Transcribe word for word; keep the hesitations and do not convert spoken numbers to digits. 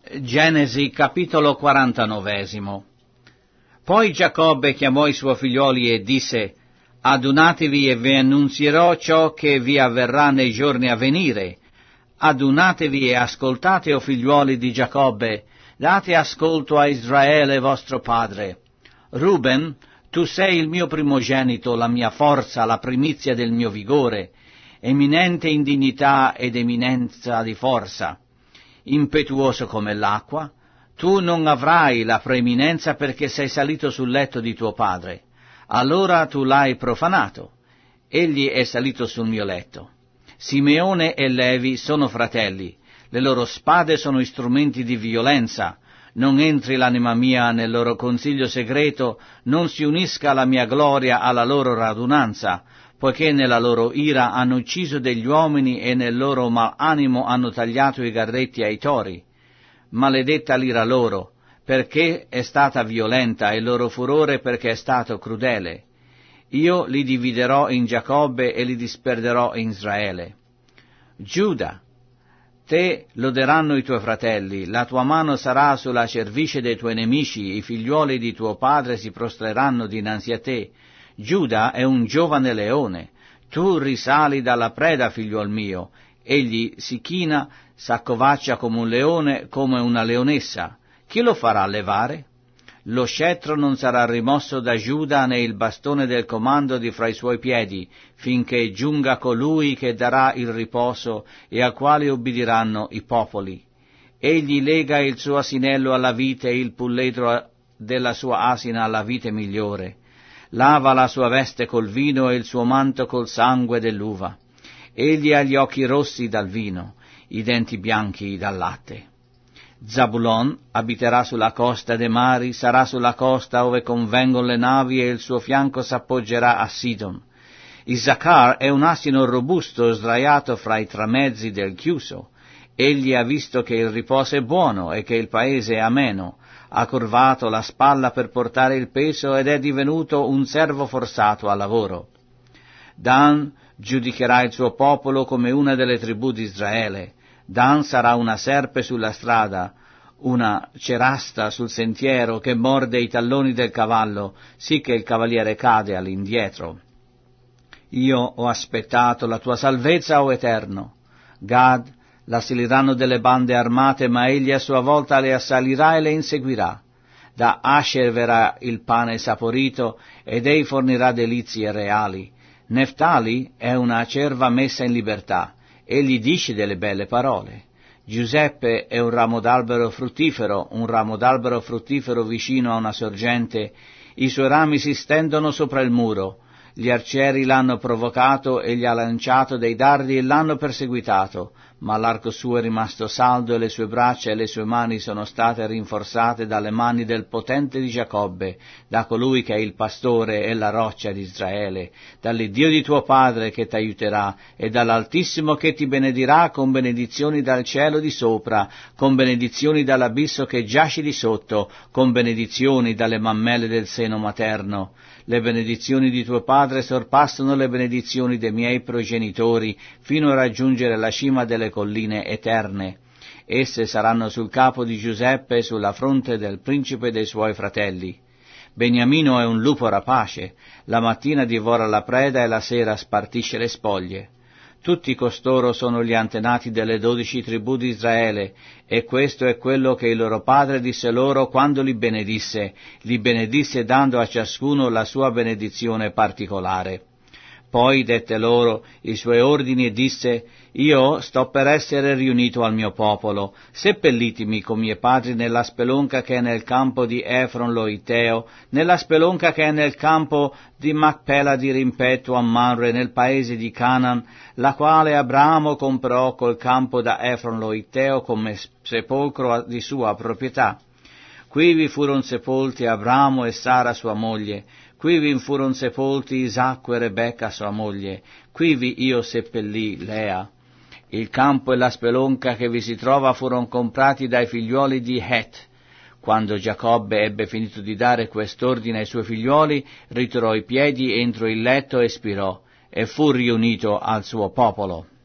Genesi capitolo quarantanovesimo. Poi Giacobbe chiamò i suoi figlioli e disse: Adunatevi e vi annunzierò ciò che vi avverrà nei giorni a venire. Adunatevi e ascoltate, o figliuoli di Giacobbe, date ascolto a Israele vostro padre. Ruben, tu sei il mio primogenito, la mia forza, la primizia del mio vigore, eminente in dignità ed eminenza di forza. Impetuoso come l'acqua, tu non avrai la preeminenza perché sei salito sul letto di tuo padre. Allora tu l'hai profanato. Egli è salito sul mio letto. Simeone e Levi sono fratelli, le loro spade sono strumenti di violenza. Non entri l'anima mia nel loro consiglio segreto, non si unisca la mia gloria alla loro radunanza, poiché nella loro ira hanno ucciso degli uomini e nel loro malanimo hanno tagliato i garretti ai tori. Maledetta l'ira loro, perché è stata violenta, e il loro furore perché è stato crudele. Io li dividerò in Giacobbe e li disperderò in Israele. Giuda, te loderanno i tuoi fratelli, la tua mano sarà sulla cervice dei tuoi nemici, i figliuoli di tuo padre si prostreranno dinanzi a te. Giuda è un giovane leone, tu risali dalla preda, figliuol mio. Egli si china, s'accovaccia come un leone, come una leonessa. Chi lo farà levare? Lo scettro non sarà rimosso da Giuda, né il bastone del comando di fra i suoi piedi, finché giunga colui che darà il riposo e al quale ubbidiranno i popoli. Egli lega il suo asinello alla vite e il pulledro della sua asina alla vite migliore. Lava la sua veste col vino e il suo manto col sangue dell'uva. Egli ha gli occhi rossi dal vino, i denti bianchi dal latte. Zabulon abiterà sulla costa dei mari, sarà sulla costa ove convengono le navi e il suo fianco s'appoggerà a Sidon. Issacar è un asino robusto sdraiato fra i tramezzi del chiuso. Egli ha visto che il riposo è buono e che il paese è ameno. Ha curvato la spalla per portare il peso ed è divenuto un servo forzato al lavoro. Dan giudicherà il suo popolo come una delle tribù di Israele. Dan sarà una serpe sulla strada, una cerasta sul sentiero che morde i talloni del cavallo, sì che il cavaliere cade all'indietro. Io ho aspettato la tua salvezza, o Eterno. Gad l'assaliranno delle bande armate, ma egli a sua volta le assalirà e le inseguirà. Da Asher verrà il pane saporito, ed ei fornirà delizie reali. Neftali è una cerva messa in libertà, egli dice delle belle parole. Giuseppe è un ramo d'albero fruttifero, un ramo d'albero fruttifero vicino a una sorgente. I suoi rami si stendono sopra il muro. Gli arcieri l'hanno provocato e gli ha lanciato dei dardi e l'hanno perseguitato, ma l'arco suo è rimasto saldo e le sue braccia e le sue mani sono state rinforzate dalle mani del potente di Giacobbe, da colui che è il pastore e la roccia di Israele, dall'Iddio di tuo padre che t'aiuterà e dall'Altissimo che ti benedirà con benedizioni dal cielo di sopra, con benedizioni dall'abisso che giace di sotto, con benedizioni dalle mammelle del seno materno. Le benedizioni di tuo padre sorpassano le benedizioni dei miei progenitori, fino a raggiungere la cima delle colline eterne. Esse saranno sul capo di Giuseppe e sulla fronte del principe dei suoi fratelli. Beniamino è un lupo rapace, la mattina divora la preda e la sera spartisce le spoglie. Tutti costoro sono gli antenati delle dodici tribù di Israele, e questo è quello che il loro padre disse loro quando li benedisse, li benedisse dando a ciascuno la sua benedizione particolare. Poi dette loro i suoi ordini e disse: Io sto per essere riunito al mio popolo, seppellitemi con miei padri nella spelonca che è nel campo di Efron lo Itteo, nella spelonca che è nel campo di Macpela di rimpetto a Mamre nel paese di Canaan, la quale Abramo comprò col campo da Efron lo Itteo come sepolcro di sua proprietà. Qui vi furono sepolti Abramo e Sara sua moglie, qui vi furono sepolti Isacco e Rebecca sua moglie, qui vi io seppellì Lea. Il campo e la spelonca che vi si trova furono comprati dai figliuoli di Het. Quando Giacobbe ebbe finito di dare quest'ordine ai suoi figliuoli, ritirò i piedi entro il letto e spirò, e fu riunito al suo popolo.